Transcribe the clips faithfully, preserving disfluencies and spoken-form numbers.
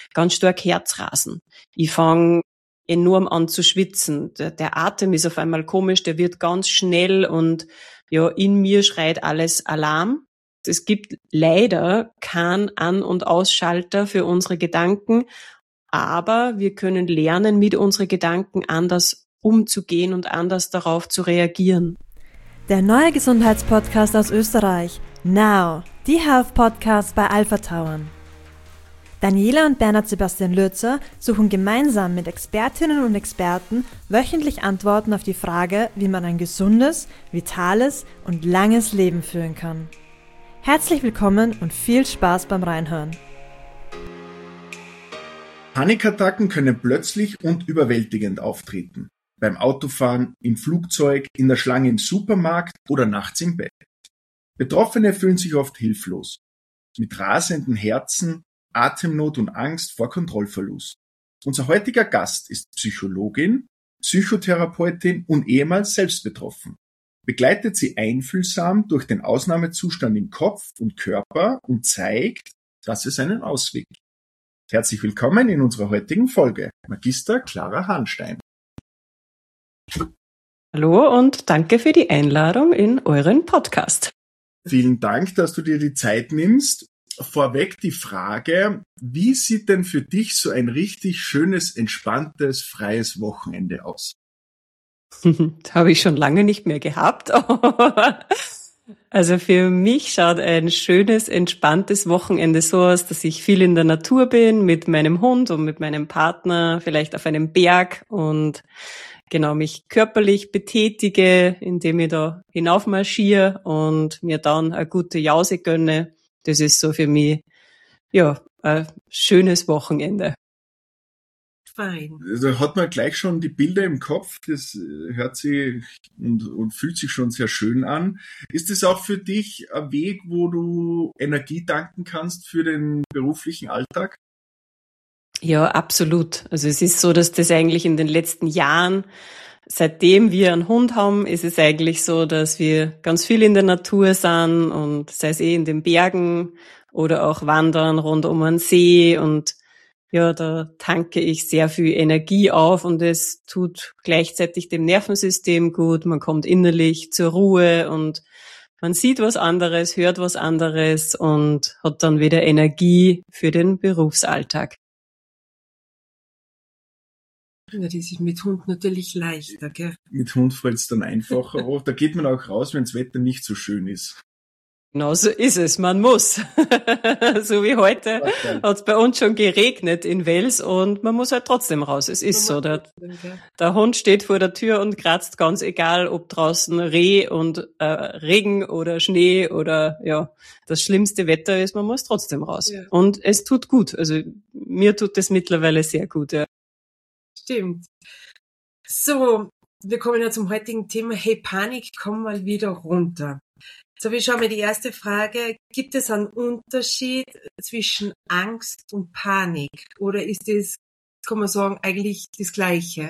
ganz stark Herzrasen. Ich fange enorm an zu schwitzen. Der, der Atem ist auf einmal komisch, der wird ganz schnell und ja, in mir schreit alles Alarm. Es gibt leider keinen An- und Ausschalter für unsere Gedanken, aber wir können lernen, mit unseren Gedanken anders umzugehen und anders darauf zu reagieren. Der neue Gesundheitspodcast aus Österreich. Now, die Health Podcast bei Alpha Tauern. Daniela und Bernhard Sebastian Lürzer suchen gemeinsam mit Expertinnen und Experten wöchentlich Antworten auf die Frage, wie man ein gesundes, vitales und langes Leben führen kann. Herzlich willkommen und viel Spaß beim Reinhören. Panikattacken können plötzlich und überwältigend auftreten. Beim Autofahren, im Flugzeug, in der Schlange im Supermarkt oder nachts im Bett. Betroffene fühlen sich oft hilflos, mit rasenden Herzen, Atemnot und Angst vor Kontrollverlust. Unser heutiger Gast ist Psychologin, Psychotherapeutin und ehemals selbst betroffen. Begleitet sie einfühlsam durch den Ausnahmezustand im Kopf und Körper und zeigt, dass es einen Ausweg gibt. Herzlich willkommen in unserer heutigen Folge, Magister Clara Hanstein. Hallo und danke für die Einladung in euren Podcast. Vielen Dank, dass du dir die Zeit nimmst. Vorweg die Frage, wie sieht denn für dich so ein richtig schönes, entspanntes, freies Wochenende aus? Das habe ich schon lange nicht mehr gehabt. Also für mich schaut ein schönes, entspanntes Wochenende so aus, dass ich viel in der Natur bin, mit meinem Hund und mit meinem Partner, vielleicht auf einem Berg und genau mich körperlich betätige, indem ich da hinaufmarschiere und mir dann eine gute Jause gönne. Das ist so für mich, ja, ein schönes Wochenende. Fein. Da hat man gleich schon die Bilder im Kopf, das hört sich und, und fühlt sich schon sehr schön an. Ist es auch für dich ein Weg, wo du Energie tanken kannst für den beruflichen Alltag? Ja, absolut. Also es ist so, dass das eigentlich in den letzten Jahren, seitdem wir einen Hund haben, ist es eigentlich so, dass wir ganz viel in der Natur sind und sei es eh in den Bergen oder auch wandern rund um einen See und ja, da tanke ich sehr viel Energie auf und es tut gleichzeitig dem Nervensystem gut. Man kommt innerlich zur Ruhe und man sieht was anderes, hört was anderes und hat dann wieder Energie für den Berufsalltag. Ja, das ist mit Hund natürlich leichter, gell? Mit Hund fällt es dann einfacher. Oh, da geht man auch raus, wenn das Wetter nicht so schön ist. Genau so ist es, man muss. So wie heute okay. Hat es bei uns schon geregnet in Wels und man muss halt trotzdem raus. Es ist so, der, der Hund steht vor der Tür und kratzt, ganz egal, ob draußen Reh und äh, Regen oder Schnee oder ja, das schlimmste Wetter ist, man muss trotzdem raus. Ja. Und es tut gut, also mir tut es mittlerweile sehr gut, ja. Stimmt. So, wir kommen ja zum heutigen Thema. Hey, Panik, komm mal wieder runter. So, wir schauen mal die erste Frage. Gibt es einen Unterschied zwischen Angst und Panik? Oder ist das, kann man sagen, eigentlich das Gleiche?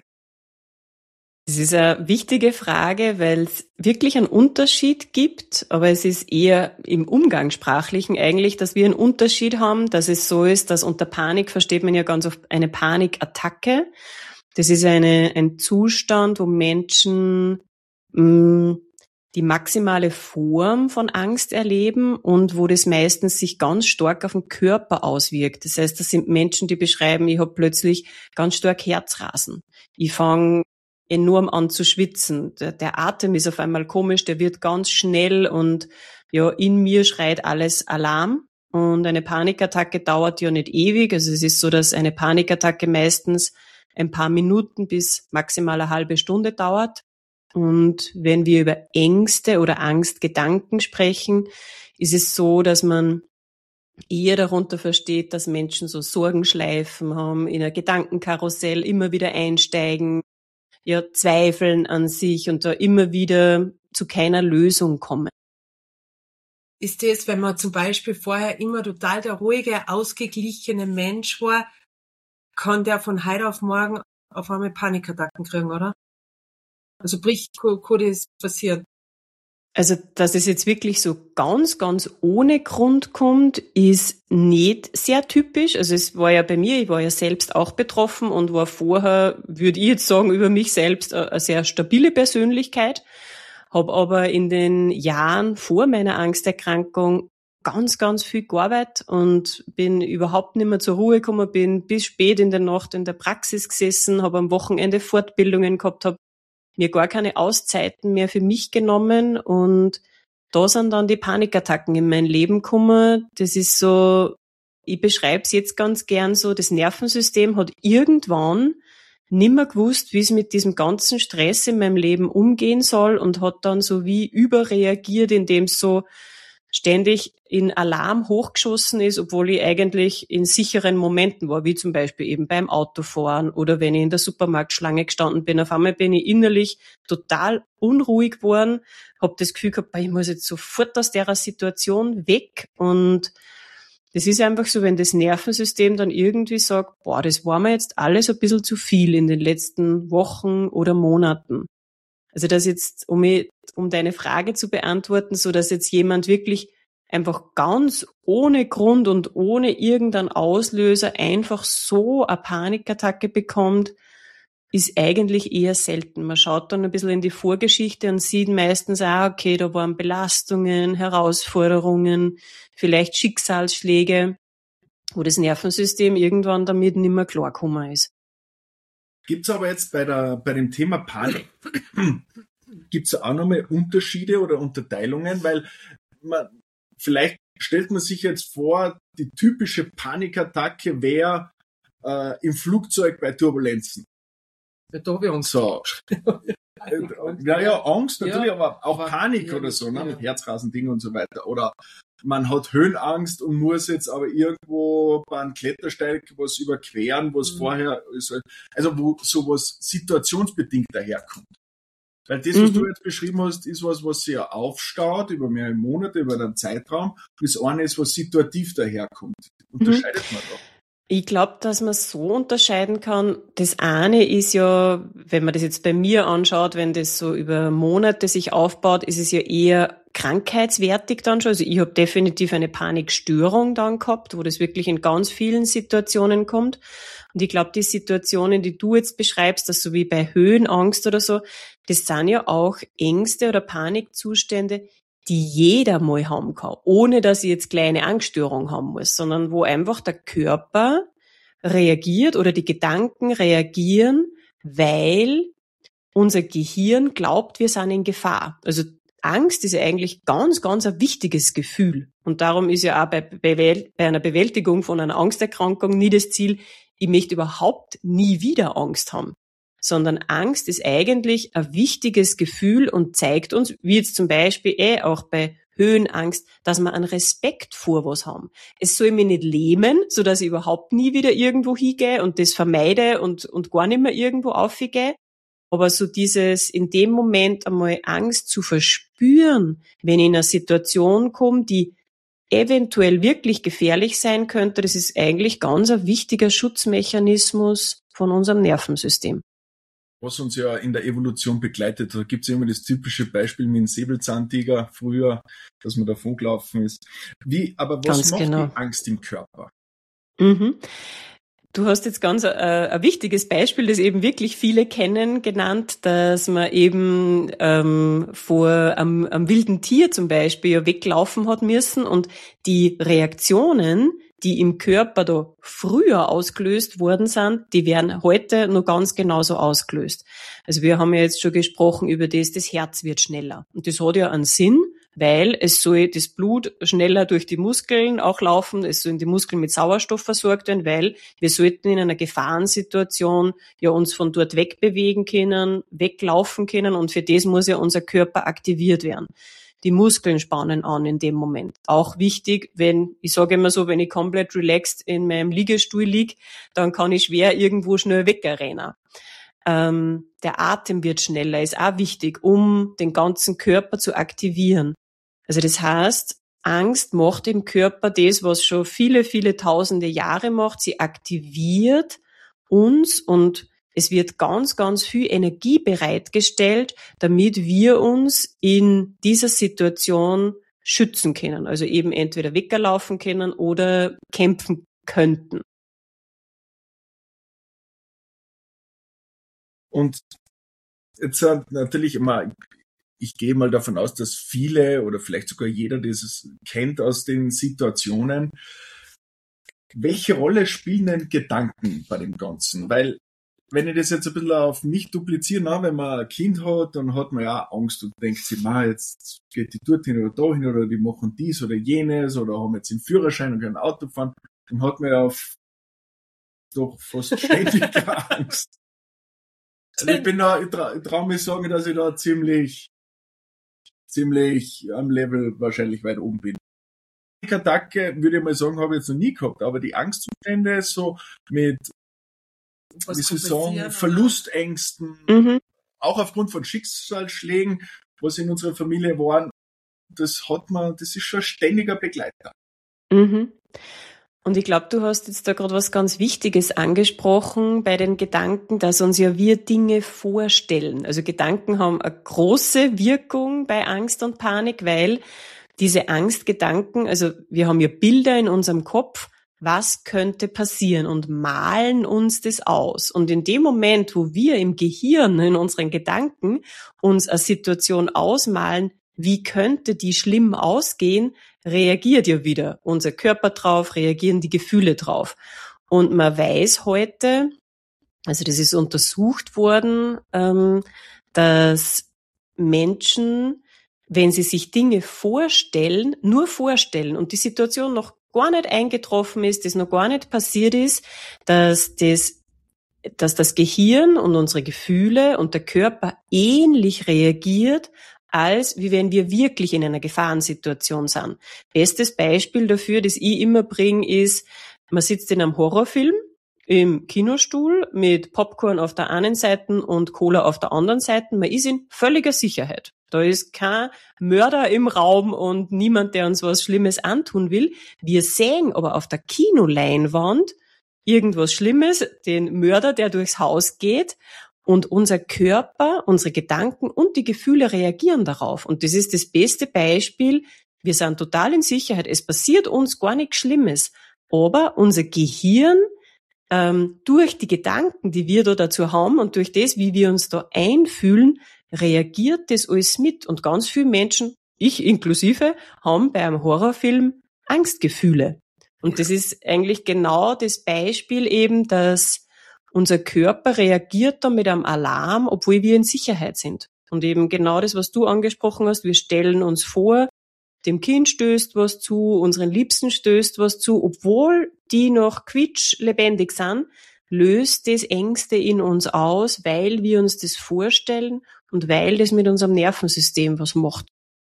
Das ist eine wichtige Frage, weil es wirklich einen Unterschied gibt, aber es ist eher im Umgangssprachlichen eigentlich, dass wir einen Unterschied haben, dass es so ist, dass unter Panik versteht man ja ganz oft eine Panikattacke. Das ist eine, ein Zustand, wo Menschen mh, die maximale Form von Angst erleben und wo das meistens sich ganz stark auf den Körper auswirkt. Das heißt, das sind Menschen, die beschreiben, ich habe plötzlich ganz stark Herzrasen. Ich fange enorm an zu schwitzen. Der, der Atem ist auf einmal komisch, der wird ganz schnell und ja, in mir schreit alles Alarm. Und eine Panikattacke dauert ja nicht ewig. Also es ist so, dass eine Panikattacke meistens ein paar Minuten bis maximal eine halbe Stunde dauert. Und wenn wir über Ängste oder Angstgedanken sprechen, ist es so, dass man eher darunter versteht, dass Menschen so Sorgenschleifen haben, in ein Gedankenkarussell immer wieder einsteigen, ja, zweifeln an sich und da immer wieder zu keiner Lösung kommen. Ist das, wenn man zum Beispiel vorher immer total der ruhige, ausgeglichene Mensch war, kann der von heute auf morgen auf einmal Panikattacken kriegen, oder? Also bricht, kann das passieren? Also, dass es jetzt wirklich so ganz, ganz ohne Grund kommt, ist nicht sehr typisch. Also es war ja bei mir, ich war ja selbst auch betroffen und war vorher, würde ich jetzt sagen, über mich selbst eine sehr stabile Persönlichkeit, habe aber in den Jahren vor meiner Angsterkrankung ganz, ganz viel gearbeitet und bin überhaupt nicht mehr zur Ruhe gekommen, bin bis spät in der Nacht in der Praxis gesessen, habe am Wochenende Fortbildungen gehabt, habe mir gar keine Auszeiten mehr für mich genommen und da sind dann die Panikattacken in mein Leben gekommen. Das ist so, ich beschreibe es jetzt ganz gern so, das Nervensystem hat irgendwann nimmer gewusst, wie es mit diesem ganzen Stress in meinem Leben umgehen soll und hat dann so wie überreagiert, indem es so ständig in Alarm hochgeschossen ist, obwohl ich eigentlich in sicheren Momenten war, wie zum Beispiel eben beim Autofahren oder wenn ich in der Supermarktschlange gestanden bin. Auf einmal bin ich innerlich total unruhig geworden, habe das Gefühl gehabt, ich muss jetzt sofort aus der Situation weg. Und das ist einfach so, wenn das Nervensystem dann irgendwie sagt, boah, das war mir jetzt alles ein bisschen zu viel in den letzten Wochen oder Monaten. Also das jetzt, um, ich, um deine Frage zu beantworten, so dass jetzt jemand wirklich einfach ganz ohne Grund und ohne irgendeinen Auslöser einfach so eine Panikattacke bekommt, ist eigentlich eher selten. Man schaut dann ein bisschen in die Vorgeschichte und sieht meistens auch, okay, da waren Belastungen, Herausforderungen, vielleicht Schicksalsschläge, wo das Nervensystem irgendwann damit nicht mehr klargekommen ist. Gibt's aber jetzt bei der bei dem Thema Panik, gibt's auch nochmal Unterschiede oder Unterteilungen, weil man vielleicht stellt man sich jetzt vor, die typische Panikattacke wäre äh, im Flugzeug bei Turbulenzen. Ja, da habe ich Angst. So. Ja, ja, Angst natürlich, Ja, aber auch aber- Panik ja, oder so, ne, ja. mit Herzrasending und so weiter. Oder man hat Höhenangst und muss jetzt aber irgendwo bei einem Klettersteig was überqueren, was Mhm. vorher, also wo sowas situationsbedingt daherkommt. Weil das, was Mhm. du jetzt beschrieben hast, ist was, was sich ja aufstaut über mehrere Monate, über einen Zeitraum. Das eine ist, was situativ daherkommt. Unterscheidet man da? Ich glaube, dass man so unterscheiden kann. Das eine ist ja, wenn man das jetzt bei mir anschaut, wenn das so über Monate sich aufbaut, ist es ja eher krankheitswertig dann schon. Also ich habe definitiv eine Panikstörung dann gehabt, wo das wirklich in ganz vielen Situationen kommt. Und ich glaube, die Situationen, die du jetzt beschreibst, das so wie bei Höhenangst oder so, das sind ja auch Ängste oder Panikzustände, die jeder mal haben kann, ohne dass ich jetzt kleine Angststörung haben muss, sondern wo einfach der Körper reagiert oder die Gedanken reagieren, weil unser Gehirn glaubt, wir sind in Gefahr. Also Angst ist ja eigentlich ganz, ganz ein wichtiges Gefühl. Und darum ist ja auch bei, bei, bei einer Bewältigung von einer Angsterkrankung nie das Ziel, ich möchte überhaupt nie wieder Angst haben. Sondern Angst ist eigentlich ein wichtiges Gefühl und zeigt uns, wie jetzt zum Beispiel eh auch bei Höhenangst, dass wir einen Respekt vor was haben. Es soll mich nicht lähmen, so dass ich überhaupt nie wieder irgendwo hingehe und das vermeide und, und gar nicht mehr irgendwo aufgehe. Aber so dieses in dem Moment einmal Angst zu verspüren, wenn ich in eine Situation komme, die eventuell wirklich gefährlich sein könnte, das ist eigentlich ganz ein wichtiger Schutzmechanismus von unserem Nervensystem. Was uns ja in der Evolution begleitet. Da gibt's ja immer das typische Beispiel mit dem Säbelzahntiger früher, dass man davon gelaufen ist. Wie, aber was Ganz macht genau. die Angst im Körper? Mhm. Du hast jetzt ganz äh, ein wichtiges Beispiel, das eben wirklich viele kennen, genannt, dass man eben ähm, vor einem, einem wilden Tier zum Beispiel ja weglaufen hat müssen und die Reaktionen, die im Körper da früher ausgelöst worden sind, die werden heute noch ganz genauso ausgelöst. Also wir haben ja jetzt schon gesprochen über das, das Herz wird schneller. Und das hat ja einen Sinn, weil es soll das Blut schneller durch die Muskeln auch laufen, es sollen die Muskeln mit Sauerstoff versorgt werden, weil wir sollten in einer Gefahrensituation ja uns von dort wegbewegen können, weglaufen können und für das muss ja unser Körper aktiviert werden. Die Muskeln spannen an in dem Moment. Auch wichtig, wenn, ich sage immer so, wenn ich komplett relaxed in meinem Liegestuhl liege, dann kann ich schwer irgendwo schnell wegrennen. Ähm, der Atem wird schneller, ist auch wichtig, um den ganzen Körper zu aktivieren. Also das heißt, Angst macht im Körper das, was schon viele, viele tausende Jahre macht. Sie aktiviert uns und Es wird ganz, ganz viel Energie bereitgestellt, damit wir uns in dieser Situation schützen können. Also eben entweder weggelaufen können oder kämpfen könnten. Und jetzt natürlich immer, ich gehe mal davon aus, dass viele oder vielleicht sogar jeder dieses kennt aus den Situationen. Welche Rolle spielen denn Gedanken bei dem Ganzen? Weil, wenn ich das jetzt ein bisschen auf mich dupliziere, na, wenn man ein Kind hat, dann hat man ja Angst und denkt sich, ma, jetzt geht die dorthin oder dahin oder die machen dies oder jenes oder haben jetzt einen Führerschein und können Auto fahren. Dann hat man ja auf doch fast ständig Angst. Also ich bin da, ich traue trau mich sagen, dass ich da ziemlich, ziemlich am Level wahrscheinlich weit oben bin. Die Attacke, würde ich mal sagen, habe ich jetzt noch nie gehabt, aber die Angstzustände so mit, Was wie soll ich kompensieren, sagen, Verlustängsten, Mhm. auch aufgrund von Schicksalsschlägen, was in unserer Familie waren, das hat man, das ist schon ein ständiger Begleiter. Mhm. Und ich glaube, du hast jetzt da gerade was ganz Wichtiges angesprochen bei den Gedanken, dass uns ja wir Dinge vorstellen. Also Gedanken haben eine große Wirkung bei Angst und Panik, weil diese Angstgedanken, also wir haben ja Bilder in unserem Kopf, was könnte passieren und malen uns das aus. Und in dem Moment, wo wir im Gehirn, in unseren Gedanken uns eine Situation ausmalen, wie könnte die schlimm ausgehen, reagiert ja wieder unser Körper drauf, reagieren die Gefühle drauf. Und man weiß heute, also das ist untersucht worden, ähm, dass Menschen, wenn sie sich Dinge vorstellen, nur vorstellen und die Situation noch gar nicht eingetroffen ist, das noch gar nicht passiert ist, dass das, dass das Gehirn und unsere Gefühle und der Körper ähnlich reagiert, als wie wenn wir wirklich in einer Gefahrensituation sind. Bestes Beispiel dafür, das ich immer bringe, ist, man sitzt in einem Horrorfilm im Kinostuhl mit Popcorn auf der einen Seite und Cola auf der anderen Seite. Man ist in völliger Sicherheit. Da ist kein Mörder im Raum und niemand, der uns was Schlimmes antun will. Wir sehen aber auf der Kinoleinwand irgendwas Schlimmes, den Mörder, der durchs Haus geht. Und unser Körper, unsere Gedanken und die Gefühle reagieren darauf. Und das ist das beste Beispiel. Wir sind total in Sicherheit. Es passiert uns gar nichts Schlimmes. Aber unser Gehirn, ähm, durch die Gedanken, die wir da dazu haben und durch das, wie wir uns da einfühlen, reagiert das alles mit. Und ganz viele Menschen, ich inklusive, haben bei einem Horrorfilm Angstgefühle. Und das ist eigentlich genau das Beispiel eben, dass unser Körper reagiert da mit einem Alarm, obwohl wir in Sicherheit sind. Und eben genau das, was du angesprochen hast, wir stellen uns vor, dem Kind stößt was zu, unseren Liebsten stößt was zu, obwohl die noch quietschlebendig sind, löst das Ängste in uns aus, weil wir uns das vorstellen und weil das mit unserem Nervensystem was macht.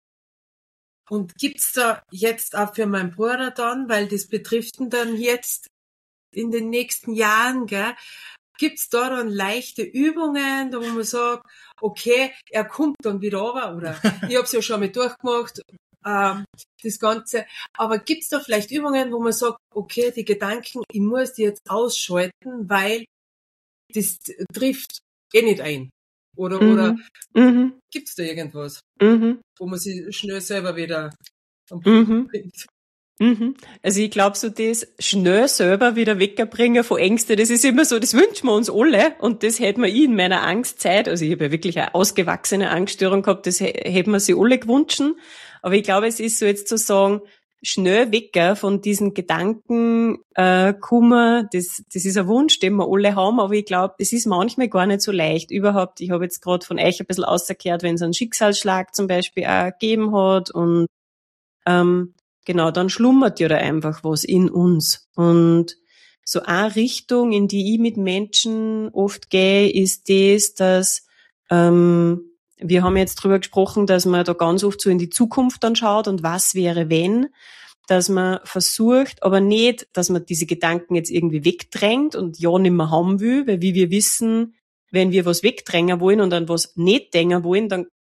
Und gibt's da jetzt auch für meinen Bruder dann, weil das betrifft ihn dann jetzt in den nächsten Jahren, gell, gibt's da dann leichte Übungen, da wo man sagt, okay, er kommt dann wieder runter, oder ich hab's ja schon mal durchgemacht, ähm, das Ganze, aber gibt's da vielleicht Übungen, wo man sagt, okay, die Gedanken, ich muss die jetzt ausschalten, weil das trifft eh nicht ein, oder, Mhm. oder Mhm. gibt's da irgendwas, Mhm. wo man sich schnell selber wieder am Mhm. Punkt bringt? Mhm. Also ich glaube, so das schnell selber wieder wegbringen von Ängsten, das ist immer so, das wünschen wir uns alle und das hätte man ich in meiner Angstzeit, also ich habe ja wirklich eine ausgewachsene Angststörung gehabt, das hätte man sich alle gewünscht, aber ich glaube, es ist so jetzt zu sagen, schnell weg von diesen Gedanken, äh, Kummer, das, das ist ein Wunsch, den wir alle haben, aber ich glaube, es ist manchmal gar nicht so leicht überhaupt. Ich habe jetzt gerade von euch ein bisschen ausgekehrt, wenn es einen Schicksalsschlag zum Beispiel auch gegeben hat und ähm, genau, dann schlummert ja da einfach was in uns. Und so eine Richtung, in die ich mit Menschen oft gehe, ist das, dass ähm, wir haben jetzt drüber gesprochen, dass man da ganz oft so in die Zukunft dann schaut und was wäre, wenn, dass man versucht, aber nicht, dass man diese Gedanken jetzt irgendwie wegdrängt und ja nicht mehr haben will, weil wie wir wissen, wenn wir was wegdrängen wollen und an was nicht denken wollen, dann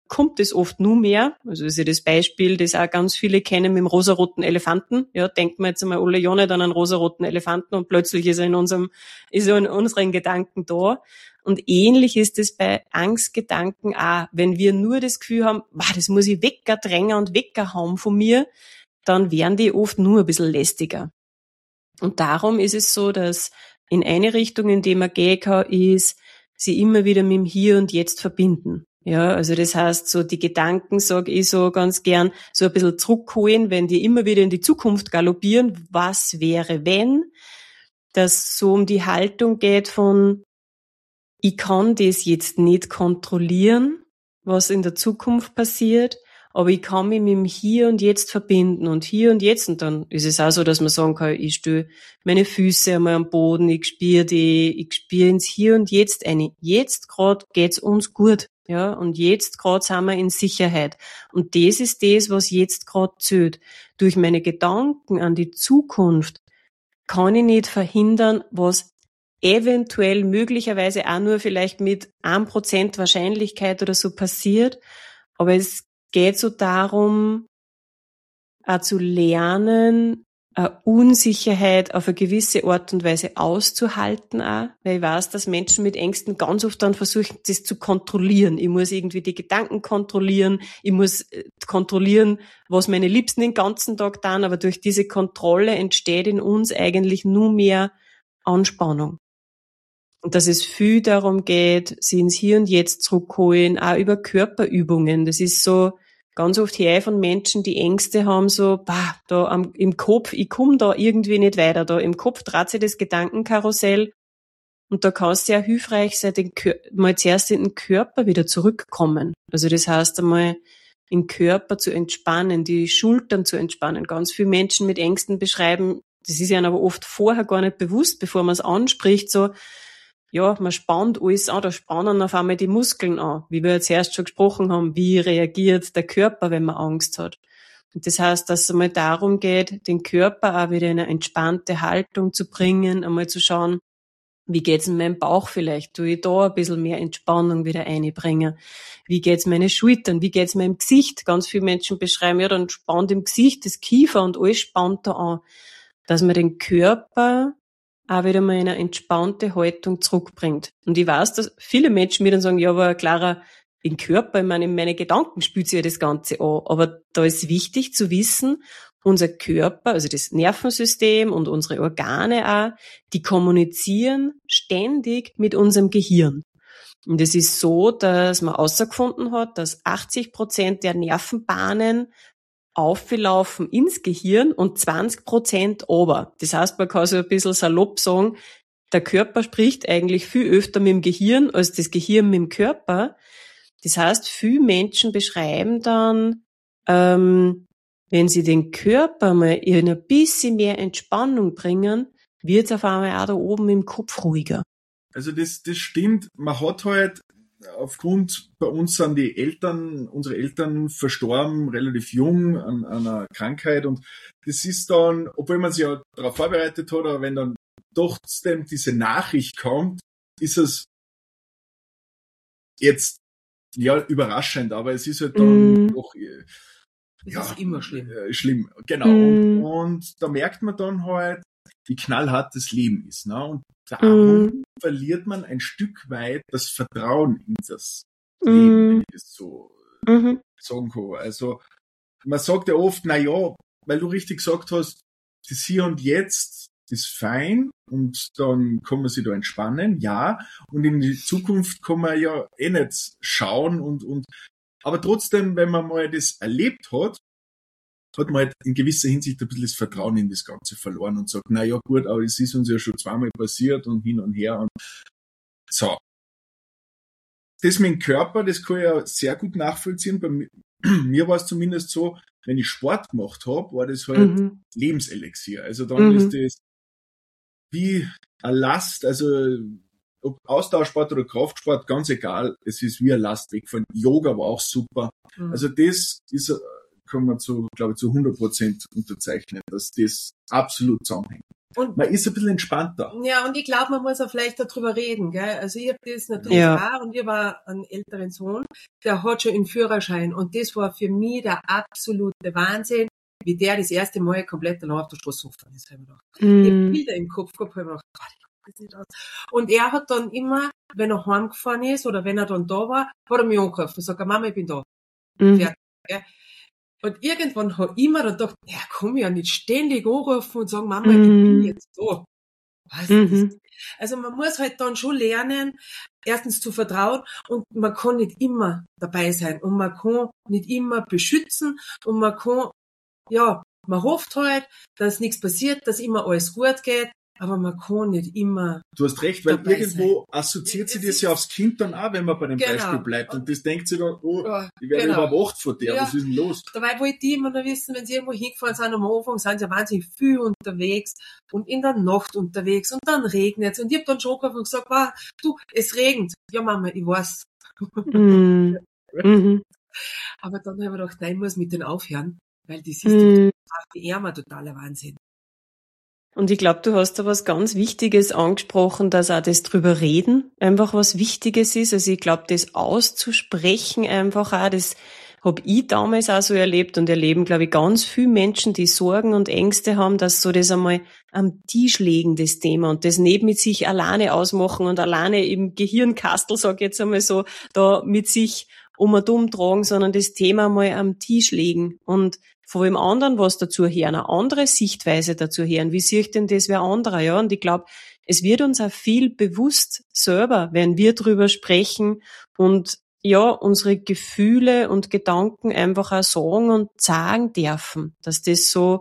kommt es oft nur mehr. Also das ist ja das Beispiel, das auch ganz viele kennen mit dem rosaroten Elefanten. Ja, denken wir jetzt einmal alle ja nicht an einen rosaroten Elefanten und plötzlich ist er in unserem, ist er in unseren Gedanken da. Und ähnlich ist es bei Angstgedanken auch. Wenn wir nur das Gefühl haben, wow, das muss ich weggerdrängen und weggehauen von mir, dann werden die oft nur ein bisschen lästiger. Und darum ist es so, dass in eine Richtung, in die man gehen kann, ist, sie immer wieder mit dem Hier und Jetzt verbinden. Ja, also das heißt, so die Gedanken, sage ich so ganz gern, so ein bisschen zurückholen, wenn die immer wieder in die Zukunft galoppieren, was wäre, wenn, dass so um die Haltung geht von, ich kann das jetzt nicht kontrollieren, was in der Zukunft passiert, aber ich kann mich mit dem Hier und Jetzt verbinden und hier und jetzt. Und dann ist es auch so, dass man sagen kann, ich stelle meine Füße einmal am Boden, ich spüre die, ich spüre ins Hier und Jetzt ein. Jetzt gerade geht's uns gut, ja, und jetzt gerade sind wir in Sicherheit. Und das ist das, was jetzt gerade zählt. Durch meine Gedanken an die Zukunft kann ich nicht verhindern, was eventuell möglicherweise auch nur vielleicht mit ein Prozent Wahrscheinlichkeit oder so passiert. Aber es geht so darum, auch zu lernen, eine Unsicherheit auf eine gewisse Art und Weise auszuhalten auch, weil ich weiß, dass Menschen mit Ängsten ganz oft dann versuchen, das zu kontrollieren. Ich muss irgendwie die Gedanken kontrollieren, ich muss kontrollieren, was meine Liebsten den ganzen Tag tun, aber durch diese Kontrolle entsteht in uns eigentlich nur mehr Anspannung. Und dass es viel darum geht, sie ins Hier und Jetzt zurückholen, auch über Körperübungen. Das ist so ganz oft her von Menschen, die Ängste haben, so, bah, da am, im Kopf, ich komme da irgendwie nicht weiter. Da im Kopf dreht sich das Gedankenkarussell. Und da kann es sehr hilfreich sein, den, mal zuerst in den Körper wieder zurückkommen. Also das heißt einmal, den Körper zu entspannen, die Schultern zu entspannen. Ganz viele Menschen mit Ängsten beschreiben, das ist ihnen aber oft vorher gar nicht bewusst, bevor man es anspricht, so, ja, man spannt alles an, da spannen auf einmal die Muskeln an, wie wir jetzt erst schon gesprochen haben, wie reagiert der Körper, wenn man Angst hat. Und das heißt, dass es einmal darum geht, den Körper auch wieder in eine entspannte Haltung zu bringen, einmal zu schauen, wie geht's in meinem Bauch vielleicht, tue ich da ein bisschen mehr Entspannung wieder einbringen, wie geht's meine Schultern, wie geht's meinem Gesicht, ganz viele Menschen beschreiben, ja, dann spannt im Gesicht das Kiefer und alles spannt da an, dass man den Körper auch wieder mal in eine entspannte Haltung zurückbringt. Und ich weiß, dass viele Menschen mir dann sagen, ja, aber Clara, im Körper, ich meine, in meine Gedanken spült sich ja das Ganze an. Aber da ist wichtig zu wissen, unser Körper, also das Nervensystem und unsere Organe auch, die kommunizieren ständig mit unserem Gehirn. Und es ist so, dass man herausgefunden hat, dass achtzig Prozent der Nervenbahnen aufgelaufen ins Gehirn und zwanzig Prozent runter. Das heißt, man kann so ein bisschen salopp sagen, der Körper spricht eigentlich viel öfter mit dem Gehirn als das Gehirn mit dem Körper. Das heißt, viele Menschen beschreiben dann, ähm, wenn sie den Körper mal in ein bisschen mehr Entspannung bringen, wird es auf einmal auch da oben im Kopf ruhiger. Also das, das stimmt. Man hat halt aufgrund, bei uns sind die Eltern, unsere Eltern verstorben, relativ jung an, an einer Krankheit und das ist dann, obwohl man sich ja darauf vorbereitet hat, aber wenn dann trotzdem diese Nachricht kommt, ist es jetzt, ja, überraschend, aber es ist halt dann Mm. doch, äh, Das ja, ist immer schlimm. äh, schlimm, genau. Mm. Und, und da merkt man dann halt, wie knallhart das Leben ist, ne? Und darum Mm. verliert man ein Stück weit das Vertrauen in das Mm. Leben, wenn ich das so Mhm. sagen kann. Also man sagt ja oft, na ja, weil du richtig gesagt hast, das Hier und Jetzt ist fein und dann kann man sich da entspannen, ja, und in die Zukunft kann man ja eh nicht schauen und, und aber trotzdem, wenn man mal das erlebt hat, hat man halt in gewisser Hinsicht ein bisschen das Vertrauen in das Ganze verloren und sagt, na ja gut, aber es ist uns ja schon zweimal passiert und hin und her und so. Das mit dem Körper, das kann ich ja sehr gut nachvollziehen. Bei mir, mir war es zumindest so, wenn ich Sport gemacht habe, war das halt Mhm. Lebenselixier. Also dann Mhm. ist das wie eine Last, also ob Ausdauersport oder Kraftsport, ganz egal, es ist wie eine Last wegfallen. Yoga war auch super. Mhm. Also das ist, kann man zu, glaube ich, zu hundert Prozent unterzeichnen, dass das absolut zusammenhängt. Und man ist ein bisschen entspannter. ja, und ich glaube, man muss auch vielleicht darüber reden, gell? Also ich habe das natürlich Ja. auch und ich war einen älteren Sohn, der hat schon einen Führerschein und das war für mich der absolute Wahnsinn, wie der das erste Mal komplett allein auf der Straße gefahren ist. Hab ich gedacht. Ich hab Mm. Bilder im Kopf gehabt, hab ich gedacht, Gott, ich komm das nicht aus. Und er hat dann immer, wenn er heimgefahren ist oder wenn er dann da war, hat er mich angerufen und sagt, Mama, ich bin da. Mhm. Fertig, gell? Und irgendwann hat ich mir dann gedacht, ja, kann ich ja nicht ständig anrufen und sagen, Mama, ich bin Mhm. jetzt da. Was Mhm. ist? Also man muss halt dann schon lernen, erstens zu vertrauen und man kann nicht immer dabei sein und man kann nicht immer beschützen und man kann, ja, man hofft halt, dass nichts passiert, dass immer alles gut geht, aber man kann nicht immer. Du hast recht, weil dabei irgendwo assoziiert sich Es das ist- ja aufs Kind dann auch, wenn man bei dem Genau. Beispiel bleibt. Und das denkt sich dann, oh, Ja, ich werde genau. überwacht von der, Ja. was ist denn los? Dabei wollte ich immer noch wissen, wenn sie irgendwo hingefahren sind am Anfang, sind sie ja wahnsinnig viel unterwegs und in der Nacht unterwegs und dann regnet es. Und ich habe dann schon gehabt und gesagt, wow, du, es regnet. Ja, Mama, ich weiß. Mhm. Mhm. Aber dann habe ich gedacht, nein, ich muss mit denen aufhören, weil das ist Mhm. doch die Ärmer totaler Wahnsinn. Und ich glaube, du hast da was ganz Wichtiges angesprochen, dass auch das drüber reden einfach was Wichtiges ist. Also ich glaube, das auszusprechen einfach auch, das habe ich damals auch so erlebt und erleben, glaube ich, ganz viele Menschen, die Sorgen und Ängste haben, dass so das einmal am Tisch legen, das Thema, und das nicht mit sich alleine ausmachen und alleine im Gehirnkastel, sag ich jetzt einmal so, da mit sich um und um tragen, sondern das Thema mal am Tisch legen und von dem anderen was dazu hören, eine andere Sichtweise dazu hören. Wie sehe ich denn das wer anderer? Ja, und ich glaube, es wird uns auch viel bewusst selber, wenn wir drüber sprechen und ja, unsere Gefühle und Gedanken einfach auch sagen und sagen dürfen, dass das so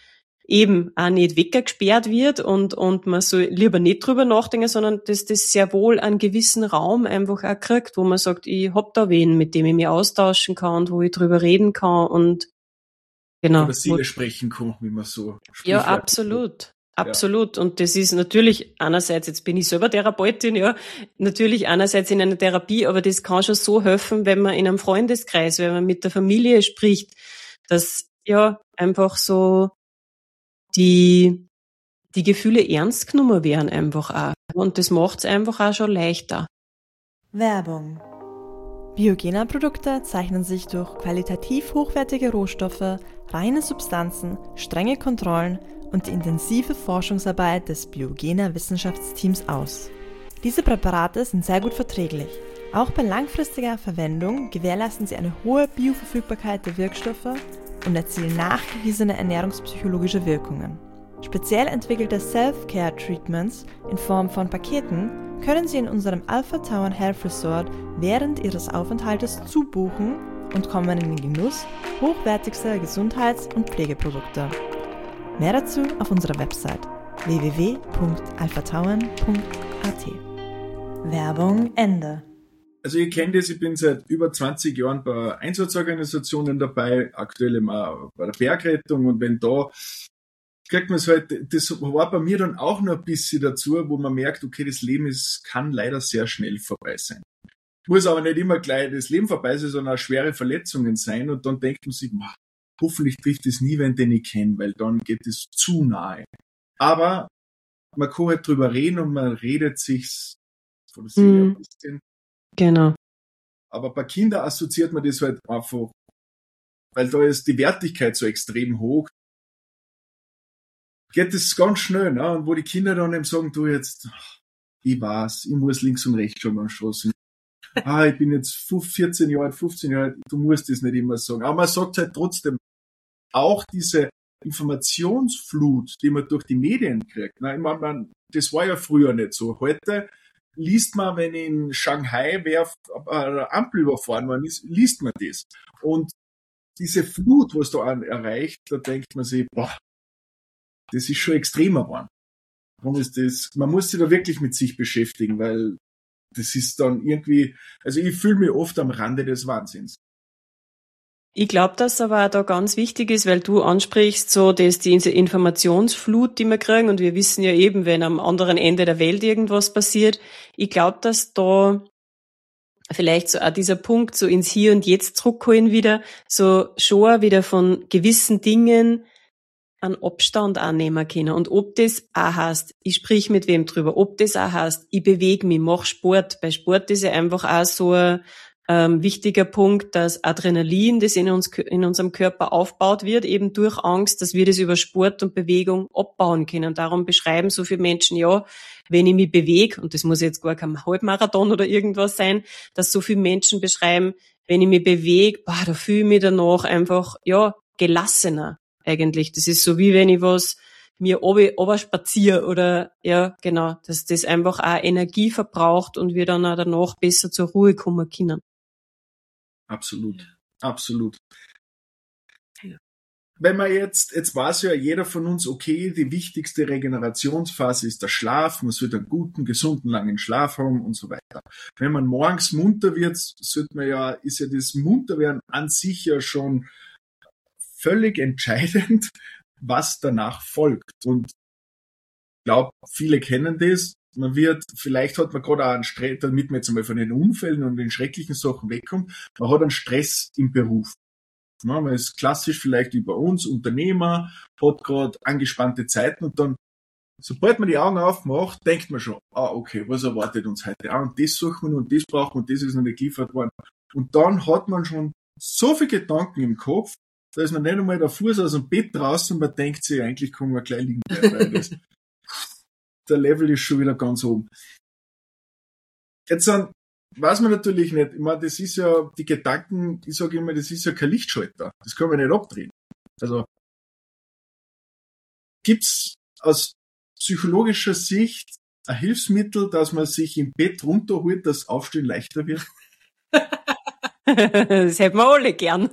eben auch nicht weggesperrt wird und, und man soll lieber nicht drüber nachdenken, sondern dass das sehr wohl einen gewissen Raum einfach auch kriegt, wo man sagt, ich hab da wen, mit dem ich mich austauschen kann und wo ich drüber reden kann und genau. Von der Seele sprechen kann, wie man so Ja, sprichwörtlich sagt. absolut. Absolut. Und das ist natürlich einerseits, jetzt bin ich selber Therapeutin, ja, natürlich einerseits in einer Therapie, aber das kann schon so helfen, wenn man in einem Freundeskreis, wenn man mit der Familie spricht, dass ja einfach so die, die Gefühle ernst genommen werden einfach auch. Und das macht es einfach auch schon leichter. Werbung. Biogena-Produkte zeichnen sich durch qualitativ hochwertige Rohstoffe, reine Substanzen, strenge Kontrollen und die intensive Forschungsarbeit des Biogena-Wissenschaftsteams aus. Diese Präparate sind sehr gut verträglich. Auch bei langfristiger Verwendung gewährleisten sie eine hohe Bioverfügbarkeit der Wirkstoffe und erzielen nachgewiesene ernährungspsychologische Wirkungen. Speziell entwickelte Self-Care-Treatments in Form von Paketen können Sie in unserem Alpha Tauern Health Resort während Ihres Aufenthaltes zubuchen und kommen in den Genuss hochwertigster Gesundheits- und Pflegeprodukte. Mehr dazu auf unserer Website w w w punkt alpha tauern punkt a t. Werbung Ende. Also ich kenne das, ich bin seit über zwanzig Jahren bei Einsatzorganisationen dabei, aktuell immer bei der Bergrettung, und wenn da kriegt man es halt, das war bei mir dann auch noch ein bisschen dazu, wo man merkt, okay, das Leben ist, kann leider sehr schnell vorbei sein. Muss aber nicht immer gleich das Leben vorbei sein, sondern auch schwere Verletzungen sein, und dann denkt man sich, boah, hoffentlich trifft es nie wen, den ich kenne, weil dann geht es zu nahe. Aber man kann halt drüber reden und man redet sich's von der Seele Mhm. ein bisschen. Genau. Aber bei Kindern assoziiert man das halt einfach, weil da ist die Wertigkeit so extrem hoch. Geht es ganz schnell, ne? Und wo die Kinder dann eben sagen, du jetzt, ich weiß, ich muss links und rechts schon beim Straßen. Ah, ich bin jetzt vierzehn Jahre alt, fünfzehn Jahre alt, du musst das nicht immer sagen. Aber man sagt halt trotzdem, auch diese Informationsflut, die man durch die Medien kriegt. Ne? Ich meine, man, das war ja früher nicht so. Heute liest man, wenn in Shanghai wer eine Ampel überfahren worden ist, liest man das. Und diese Flut, was da an erreicht, da denkt man sich, boah, das ist schon extremer geworden. Warum ist das? Man muss sich da wirklich mit sich beschäftigen, weil das ist dann irgendwie, also ich fühle mich oft am Rande des Wahnsinns. Ich glaube, dass aber auch da ganz wichtig ist, weil du ansprichst, so dass diese Informationsflut, die wir kriegen, und wir wissen ja eben, wenn am anderen Ende der Welt irgendwas passiert, ich glaube, dass da vielleicht so auch dieser Punkt so ins Hier und Jetzt zurückholen wieder, so schon wieder von gewissen Dingen einen Abstand annehmen können. Und ob das auch heißt, ich sprich mit wem drüber, ob das auch heißt, ich bewege mich, mach Sport. Bei Sport ist ja einfach auch so ein ähm, wichtiger Punkt, dass Adrenalin, das in uns in unserem Körper aufgebaut wird, eben durch Angst, dass wir das über Sport und Bewegung abbauen können. Darum beschreiben so viele Menschen, ja, wenn ich mich bewege, und das muss jetzt gar kein Halbmarathon oder irgendwas sein, dass so viele Menschen beschreiben, wenn ich mich bewege, boah, da fühle ich mich danach einfach, ja, gelassener eigentlich. Das ist so wie wenn ich was mir ober spaziere oder, ja, genau, dass das einfach auch Energie verbraucht und wir dann auch danach besser zur Ruhe kommen können. Absolut, absolut. Wenn man jetzt, jetzt weiß ja jeder von uns, okay, die wichtigste Regenerationsphase ist der Schlaf, man sollte einen guten, gesunden, langen Schlaf haben und so weiter. Wenn man morgens munter wird, sollte man ja, ist ja das Munterwerden an sich ja schon völlig entscheidend, was danach folgt. Und ich glaube, viele kennen das. Man wird, vielleicht hat man gerade auch einen Stress, damit man jetzt einmal von den Unfällen und den schrecklichen Sachen wegkommt, man hat einen Stress im Beruf. Ja, man ist klassisch vielleicht wie bei uns Unternehmer, hat gerade angespannte Zeiten und dann, sobald man die Augen aufmacht, denkt man schon, ah, okay, was erwartet uns heute? Ah, und das suchen wir und das brauchen wir und das ist noch nicht geliefert worden. Und dann hat man schon so viele Gedanken im Kopf, da ist noch nicht einmal der Fuß aus dem Bett draußen und man denkt sich, eigentlich kann man gleich liegen bleiben, weil das, der Level ist schon wieder ganz oben. Jetzt dann, weiß man natürlich nicht, ich meine, das ist ja, die Gedanken, ich sage immer, das ist ja kein Lichtschalter. Das kann man nicht abdrehen. Also, gibt's aus psychologischer Sicht ein Hilfsmittel, dass man sich im Bett runterholt, dass Aufstehen leichter wird? Das hätten wir alle gern.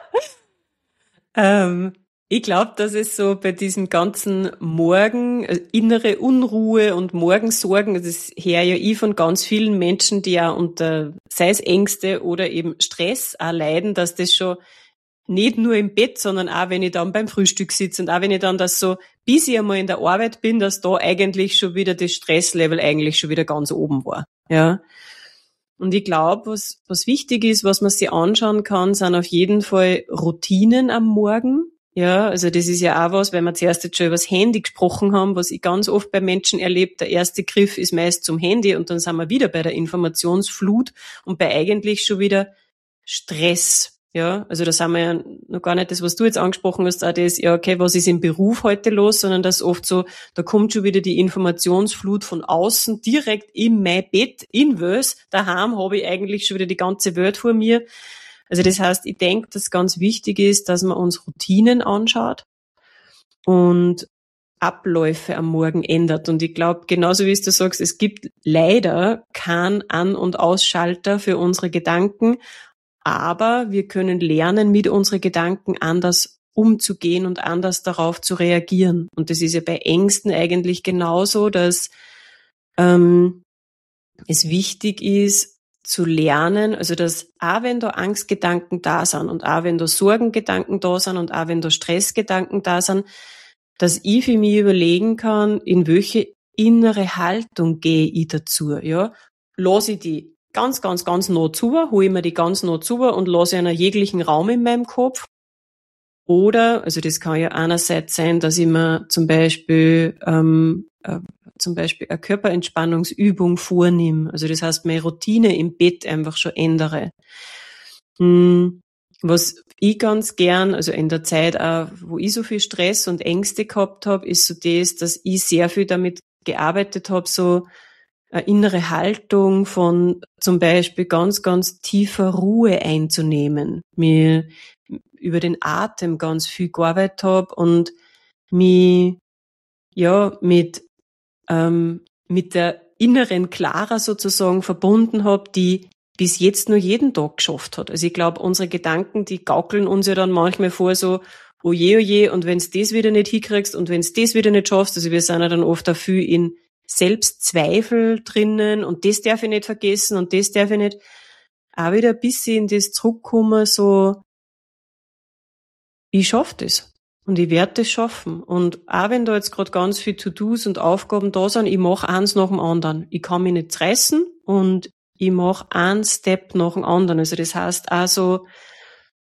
ähm, ich glaube, dass es so bei diesem ganzen Morgen, also innere Unruhe und Morgensorgen, das her ja ich von ganz vielen Menschen, die ja unter, sei es Ängste oder eben Stress auch leiden, dass das schon nicht nur im Bett, sondern auch wenn ich dann beim Frühstück sitze und auch wenn ich dann das so, bis ich einmal in der Arbeit bin, dass da eigentlich schon wieder das Stresslevel eigentlich schon wieder ganz oben war. Ja. Und ich glaube, was, was wichtig ist, was man sich anschauen kann, sind auf jeden Fall Routinen am Morgen. Ja, also das ist ja auch was, wenn wir zuerst jetzt schon über das Handy gesprochen haben, was ich ganz oft bei Menschen erlebe, der erste Griff ist meist zum Handy und dann sind wir wieder bei der Informationsflut und bei eigentlich schon wieder Stress. Ja, also da sind wir ja noch gar nicht das, was du jetzt angesprochen hast, auch das, ja, okay, was ist im Beruf heute los, sondern das oft so, da kommt schon wieder die Informationsflut von außen direkt in mein Bett, in Wös, daheim habe ich eigentlich schon wieder die ganze Welt vor mir. Also das heißt, ich denke, dass ganz wichtig ist, dass man uns Routinen anschaut und Abläufe am Morgen ändert. Und ich glaube, genauso wie du sagst, es gibt leider keinen An- und Ausschalter für unsere Gedanken, aber wir können lernen, mit unseren Gedanken anders umzugehen und anders darauf zu reagieren. Und das ist ja bei Ängsten eigentlich genauso, dass ähm, es wichtig ist, zu lernen, also dass auch wenn da Angstgedanken da sind und auch wenn da Sorgengedanken da sind und auch wenn da Stressgedanken da sind, dass ich für mich überlegen kann, in welche innere Haltung gehe ich dazu, ja. Lasse ich die ganz, ganz, ganz nah zu, hole ich mir die ganz nah zu und lasse einen jeglichen Raum in meinem Kopf. Oder, also das kann ja einerseits sein, dass ich mir zum Beispiel ähm, äh, zum Beispiel eine Körperentspannungsübung vornehme. Also das heißt, meine Routine im Bett einfach schon ändere. Hm, was ich ganz gern, also in der Zeit auch, wo ich so viel Stress und Ängste gehabt habe, ist so das, dass ich sehr viel damit gearbeitet habe, so eine innere Haltung von zum Beispiel ganz, ganz tiefer Ruhe einzunehmen. Mir über den Atem ganz viel gearbeitet habe und mich ja mit ähm, mit der inneren Clara sozusagen verbunden habe, die bis jetzt nur jeden Tag geschafft hat. Also ich glaube, unsere Gedanken, die gaukeln uns ja dann manchmal vor so, oje, oje, und wenn's das wieder nicht hinkriegst und wenn's das wieder nicht schaffst, also wir sind ja dann oft dafür in Selbstzweifel drinnen und das darf ich nicht vergessen und das darf ich nicht. Auch wieder ein bisschen in das zurückkommen, so, ich schaff das. Und ich werde das schaffen. Und auch wenn da jetzt gerade ganz viel To-Dos und Aufgaben da sind, ich mache eins nach dem anderen. Ich kann mich nicht zerreißen und ich mache einen Step nach dem anderen. Also das heißt auch so,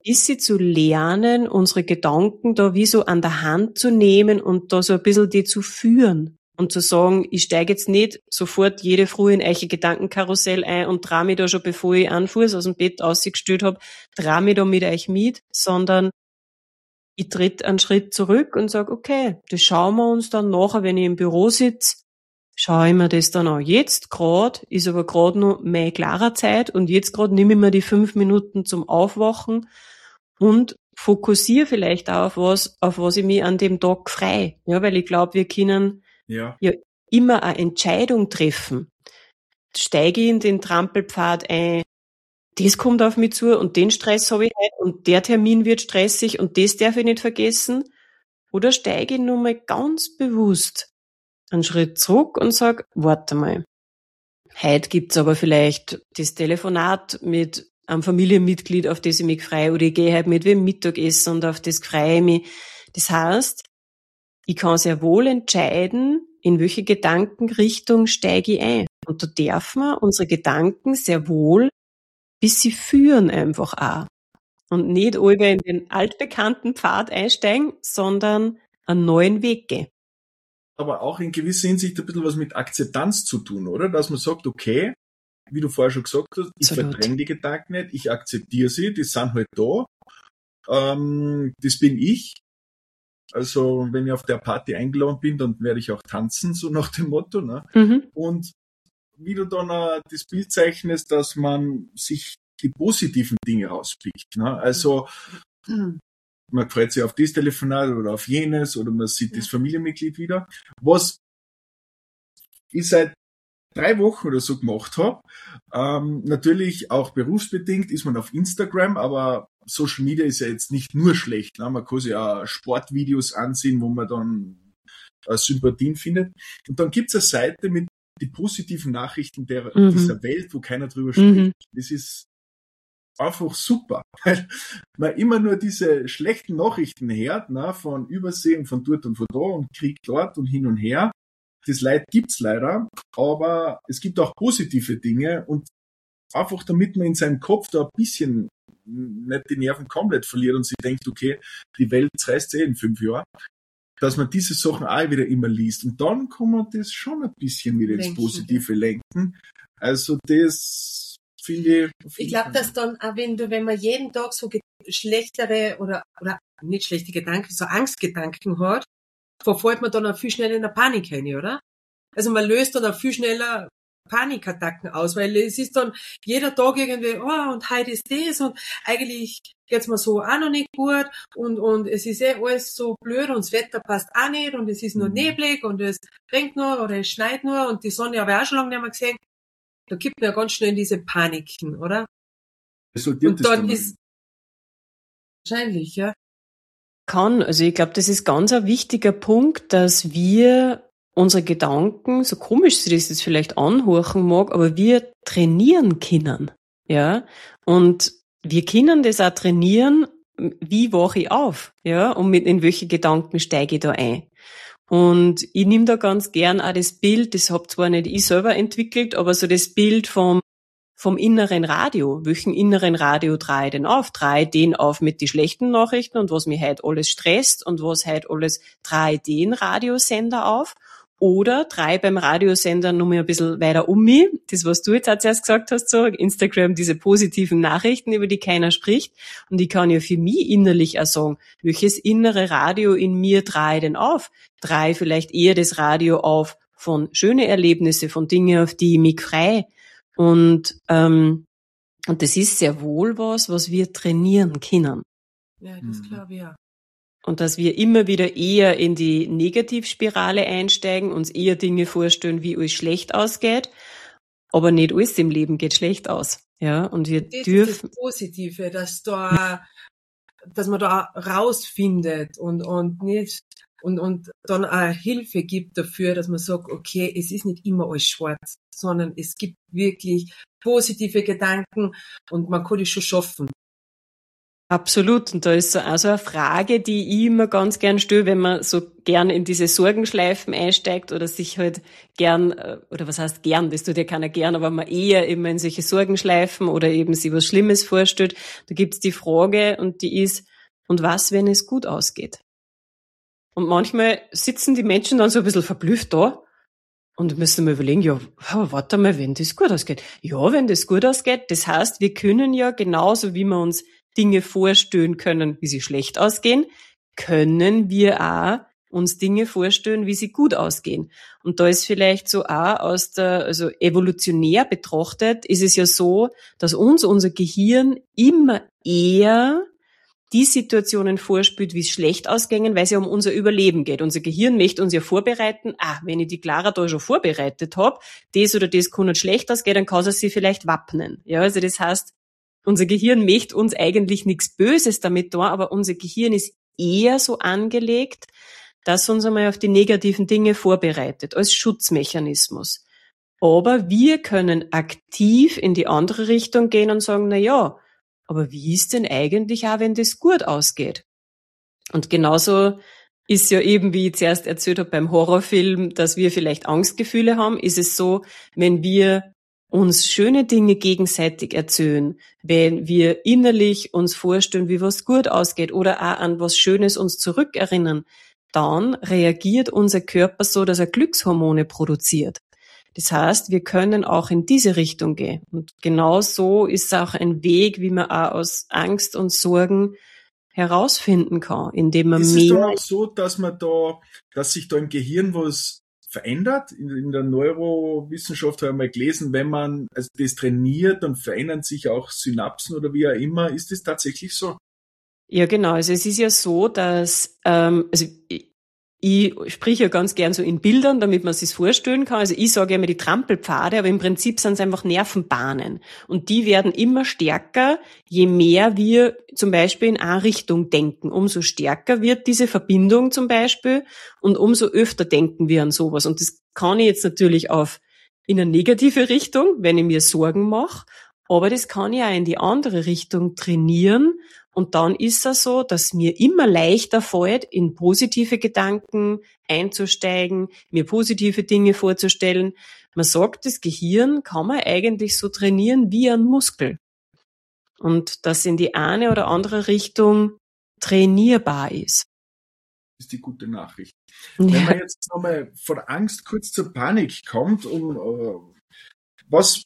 bisschen zu lernen, unsere Gedanken da wie so an der Hand zu nehmen und da so ein bisschen die zu führen. Und zu sagen, ich steige jetzt nicht sofort jede Früh in euch Gedankenkarussell ein und trau mich da schon, bevor ich einen Fuß aus dem Bett ausgestellt habe, trau mich da mit euch mit, sondern ich tritt einen Schritt zurück und sage, okay, das schauen wir uns dann nachher, wenn ich im Büro sitze, schaue ich mir das dann an. Jetzt gerade ist aber gerade noch meine klare Zeit und jetzt gerade nehme ich mir die fünf Minuten zum Aufwachen und fokussiere vielleicht auch auf was, auf was ich mich an dem Tag frei. Ja, weil ich glaube, wir können Ja. ja immer eine Entscheidung treffen. Steige ich in den Trampelpfad ein, das kommt auf mich zu und den Stress habe ich heute und der Termin wird stressig und das darf ich nicht vergessen. Oder steige ich nur mal ganz bewusst einen Schritt zurück und sag, warte mal, heute gibt's aber vielleicht das Telefonat mit einem Familienmitglied, auf das ich mich freue, oder ich gehe halt mit wem Mittagessen und auf das freue ich mich. Das heißt, ich kann sehr wohl entscheiden, in welche Gedankenrichtung steige ich ein. Und da darf man unsere Gedanken sehr wohl bis sie führen einfach auch. Und nicht alle in den altbekannten Pfad einsteigen, sondern einen neuen Weg gehen. Aber auch in gewisser Hinsicht ein bisschen was mit Akzeptanz zu tun, oder? Dass man sagt, okay, wie du vorher schon gesagt hast, ich Absolut. verdränge die Gedanken nicht, ich akzeptiere sie, die sind halt da. Ähm, das bin ich. Also wenn ich auf der Party eingeladen bin, dann werde ich auch tanzen, so nach dem Motto. Ne? Mhm. Und wie du dann äh, das Bild zeichnest, dass man sich die positiven Dinge rauspickt. Ne? Also man freut sich auf das Telefonat oder auf jenes oder man sieht das Familienmitglied wieder. Was ich seit drei Wochen oder so gemacht habe, ähm, natürlich auch berufsbedingt ist man auf Instagram, aber Social Media ist ja jetzt nicht nur schlecht. Ne? Man kann sich auch Sportvideos ansehen, wo man dann äh, Sympathien findet. Und dann gibt's eine Seite mit die positiven Nachrichten der, Mhm. dieser Welt, wo keiner drüber spricht. Mhm. Das ist einfach super, weil man immer nur diese schlechten Nachrichten hört, ne, von Übersee und von dort und von da und Krieg dort und hin und her. Das Leid gibt's leider, aber es gibt auch positive Dinge und einfach damit man in seinem Kopf da ein bisschen nicht die Nerven komplett verliert und sich denkt, okay, die Welt zerreißt eh in fünf Jahren, dass man diese Sachen auch wieder immer liest. Und dann kann man das schon ein bisschen wieder ins Lenken. Positive lenken. Also das finde ich... Ich glaube, dass dann auch wenn du, wenn man jeden Tag so ge- schlechtere oder, oder nicht schlechte Gedanken, so Angstgedanken hat, verfällt man dann auch viel schneller in der Panik rein, oder? Also man löst dann auch viel schneller Panikattacken aus, weil es ist dann jeder Tag irgendwie, oh, und heute ist das und eigentlich geht's mir so auch noch nicht gut und, und es ist eh alles so blöd und das Wetter passt auch nicht und es ist nur neblig und es regnet nur oder es schneit nur und die Sonne habe ich auch schon lange nicht mehr gesehen. Da gibt man ja ganz schnell diese Paniken, oder? Resultiert Und das dann dann ist wahrscheinlich, ja. Kann, also ich glaube, das ist ganz ein wichtiger Punkt, dass wir unsere Gedanken, so komisch sich das jetzt vielleicht anhören mag, aber wir trainieren können, ja, und wir können das auch trainieren, wie wache ich auf, ja, und mit in welche Gedanken steige ich da ein. Und ich nehme da ganz gern auch das Bild, das hab zwar nicht ich selber entwickelt, aber so das Bild vom vom inneren Radio. Welchen inneren Radio drehe ich denn auf? Drehe ich den auf mit die schlechten Nachrichten und was mich heute alles stresst und was heute alles, drehe ich den Radiosender auf? Oder drehe ich beim Radiosender noch mal ein bisschen weiter um mich? Das, was du jetzt auch zuerst gesagt hast, so Instagram, diese positiven Nachrichten, über die keiner spricht. Und ich kann ja für mich innerlich auch sagen, welches innere Radio in mir drehe ich denn auf? Drehe ich vielleicht eher das Radio auf von schönen Erlebnissen, von Dingen, auf die ich mich freue? Und, ähm, und das ist sehr wohl was, was wir trainieren können. Ja, das glaube ich ja. Und dass wir immer wieder eher in die Negativspirale einsteigen, uns eher Dinge vorstellen, wie alles schlecht ausgeht, aber nicht alles im Leben geht schlecht aus. Ja, und wir Das dürfen. ist das Positive, dass da, dass man da rausfindet und, und nicht, und, und dann auch Hilfe gibt dafür, dass man sagt, okay, es ist nicht immer alles schwarz, sondern es gibt wirklich positive Gedanken und man kann das schon schaffen. Absolut. Und da ist so also eine Frage, die ich immer ganz gern stelle, wenn man so gern in diese Sorgenschleifen einsteigt oder sich halt gern, oder was heißt gern, das tut ja keiner gern, aber man eher immer in solche Sorgenschleifen oder eben sich was Schlimmes vorstellt. Da gibt's die Frage und die ist, und was, wenn es gut ausgeht? Und manchmal sitzen die Menschen dann so ein bisschen verblüfft da und müssen mal überlegen, ja, warte mal, wenn das gut ausgeht. Ja, wenn das gut ausgeht, das heißt, wir können ja genauso, wie wir uns Dinge vorstellen können, wie sie schlecht ausgehen, können wir auch uns Dinge vorstellen, wie sie gut ausgehen. Und da ist vielleicht so auch aus der, also evolutionär betrachtet, ist es ja so, dass uns unser Gehirn immer eher die Situationen vorspielt, wie es schlecht ausgehen, weil es ja um unser Überleben geht. Unser Gehirn möchte uns ja vorbereiten, ah, wenn ich die Clara da schon vorbereitet habe, das oder das kann nicht schlecht ausgehen, dann kann sie sich vielleicht wappnen. Ja, also das heißt, unser Gehirn möchte uns eigentlich nichts Böses damit tun, aber unser Gehirn ist eher so angelegt, dass uns einmal auf die negativen Dinge vorbereitet, als Schutzmechanismus. Aber wir können aktiv in die andere Richtung gehen und sagen, na ja, aber wie ist denn eigentlich auch, wenn das gut ausgeht? Und genauso ist ja eben, wie ich zuerst erzählt habe beim Horrorfilm, dass wir vielleicht Angstgefühle haben, ist es so, wenn wir uns schöne Dinge gegenseitig erzählen, wenn wir innerlich uns vorstellen, wie was gut ausgeht oder auch an was Schönes uns zurückerinnern, dann reagiert unser Körper so, dass er Glückshormone produziert. Das heißt, wir können auch in diese Richtung gehen. Und genau so ist auch ein Weg, wie man auch aus Angst und Sorgen herausfinden kann, indem man mehr... Ist es da auch so, dass man da, dass sich da im Gehirn was verändert? In, in der Neurowissenschaft habe ich mal gelesen, wenn man also das trainiert, dann verändern sich auch Synapsen oder wie auch immer. Ist das tatsächlich so? Ja, genau. Also es ist ja so, dass, ähm, also ich, ich sprich ja ganz gern so in Bildern, damit man sich's vorstellen kann. Also ich sage ja immer die Trampelpfade, aber im Prinzip sind es einfach Nervenbahnen. Und die werden immer stärker, je mehr wir zum Beispiel in eine Richtung denken. Umso stärker wird diese Verbindung zum Beispiel und umso öfter denken wir an sowas. Und das kann ich jetzt natürlich auf in eine negative Richtung, wenn ich mir Sorgen mache, aber das kann ich auch in die andere Richtung trainieren. Und dann ist es so, dass mir immer leichter fällt, in positive Gedanken einzusteigen, mir positive Dinge vorzustellen. Man sagt, das Gehirn kann man eigentlich so trainieren wie ein Muskel. Und das in die eine oder andere Richtung trainierbar ist. Das ist die gute Nachricht. Ja. Wenn man jetzt nochmal von Angst kurz zur Panik kommt, um, uh, was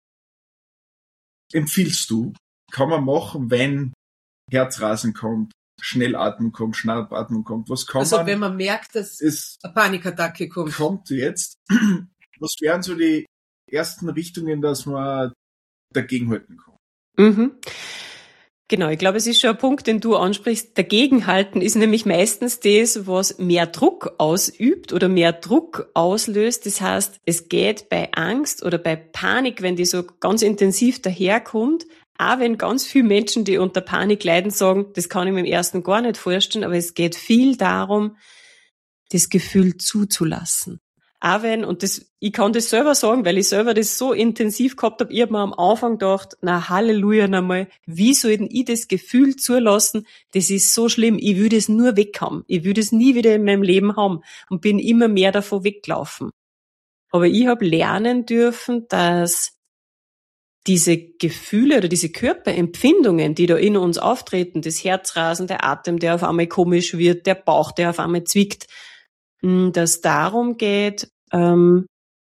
empfiehlst du, kann man machen, wenn Herzrasen kommt, Schnellatmung kommt, Schnappatmung kommt, was kann also man... Also wenn man merkt, dass es eine Panikattacke kommt. Kommt jetzt. Was wären so die ersten Richtungen, dass man dagegenhalten kann? Mhm. Genau, ich glaube, es ist schon ein Punkt, den du ansprichst. Dagegenhalten ist nämlich meistens das, was mehr Druck ausübt oder mehr Druck auslöst. Das heißt, es geht bei Angst oder bei Panik, wenn die so ganz intensiv daherkommt, auch wenn ganz viele Menschen, die unter Panik leiden, sagen, das kann ich mir im ersten gar nicht vorstellen, aber es geht viel darum, das Gefühl zuzulassen. Auch wenn, und das, ich kann das selber sagen, weil ich selber das so intensiv gehabt habe, ich habe mir am Anfang gedacht, na Halleluja nochmal, wie soll denn ich das Gefühl zulassen, das ist so schlimm, ich will das nur weghaben, ich will das nie wieder in meinem Leben haben und bin immer mehr davon weggelaufen. Aber ich habe lernen dürfen, dass diese Gefühle oder diese Körperempfindungen, die da in uns auftreten, das Herzrasen, der Atem, der auf einmal komisch wird, der Bauch, der auf einmal zwickt, dass darum geht, ähm,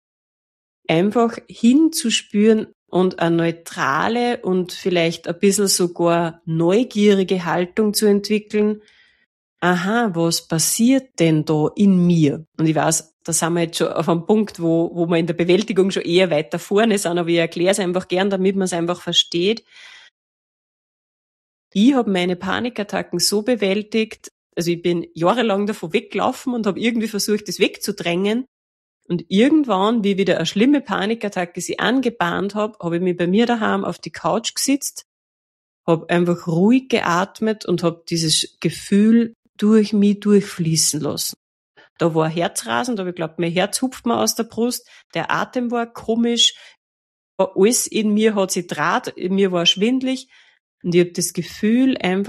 einfach hinzuspüren und eine neutrale und vielleicht ein bisschen sogar neugierige Haltung zu entwickeln. Aha, was passiert denn da in mir? Und ich weiß, da sind wir jetzt schon auf einem Punkt, wo, wo wir in der Bewältigung schon eher weiter vorne sind, aber ich erkläre es einfach gern, damit man es einfach versteht. Ich habe meine Panikattacken so bewältigt, also ich bin jahrelang davon weggelaufen und habe irgendwie versucht, das wegzudrängen. Und irgendwann, wie wieder eine schlimme Panikattacke sie angebahnt habe, habe ich mich bei mir daheim auf die Couch gesetzt, habe einfach ruhig geatmet und habe dieses Gefühl durch mich durchfließen lassen. Da war Herzrasen, da habe ich geglaubt, mein Herz hupft mir aus der Brust, der Atem war komisch, alles in mir hat sich draht, in mir war schwindlig und ich habe das Gefühl einfach